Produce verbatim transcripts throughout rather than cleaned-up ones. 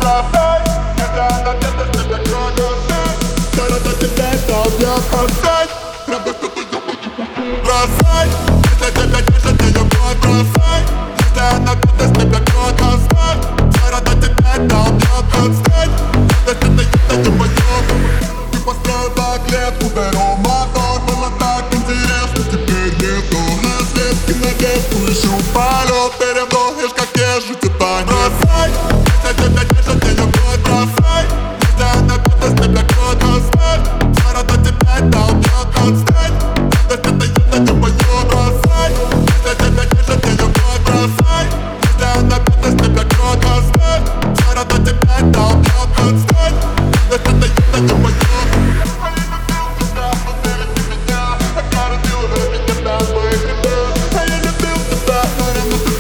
бросай. Если она где-то с тебя кто-то знает, то ради тебя это убьет концерт. Правда, что-то я хочу бросай. Если тебя держит ее бой, бросай. Если она где-то с тебя кто-то знает, то ради тебя это убьет концерт. Правда, что-то я хочу моё. Ты построила клетку, беру мотор. Было так интересно, теперь нету. Слепки на ветку, ищу полет. Переводишь, как ежу титан. Бросай, если тебя держит ее бой, бросай. Если она где-то с тебя кто-то знает, то ради тебя это убьет концерт. Правда, что-то я хочу моё. Бросай, если тебя держит ее бой, бросай. Если она где-то с тебя кто-то знает, то ради тебя это убьет концерт. Правда, что-то я хочу моё.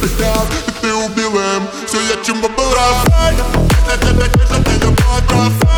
Все, я чему был рад. Если тебя держит ее бой, бросай.